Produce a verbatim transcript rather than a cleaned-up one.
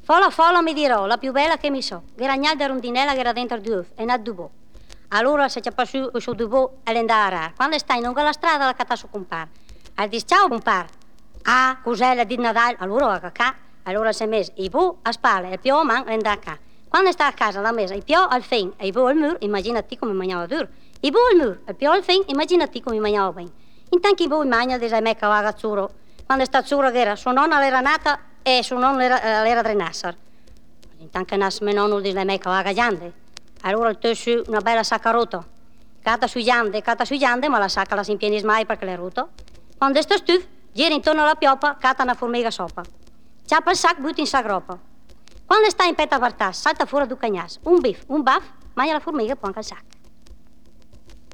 Folla folla mi dirò, la più bella che mi so, che ragnal da rondinella che era dentro di uf, e nat dubò. Allora se c'è passato questo dubò e l'andare. Quando stai lungo la strada la cata su compare. E dice ciao compare. Ah, cos'è la di Natale? Allora va cacà. Allora si è messo i bu a spalle e più man l'andare a casa. Quando sta a casa la messa i più al fin e i bu al muro, immaginati come mangiava duro. I bu al muro, e più al fin, immaginati come mangiava bene. Intanto i bu mangia di me che va a zuro. Quando sta zuro che era, suo nonna era nata e suo nonno era, era drenassar. Intanto che nasce mio nonno di me che va a giande. Allora il tessu una bella sacca rotto. Cata sui giande, cata sui giande, ma la sacca la si impieni mai perché l'è rotto. Quando sta stuf, gira intorno alla pioppa, cata una formica sopra. Ciappa il sac, butti in sac roba. Quando sta in petta a partà, salta fuori du cagnas. Un biff, un baff, mangia la formica e poi anche il sac.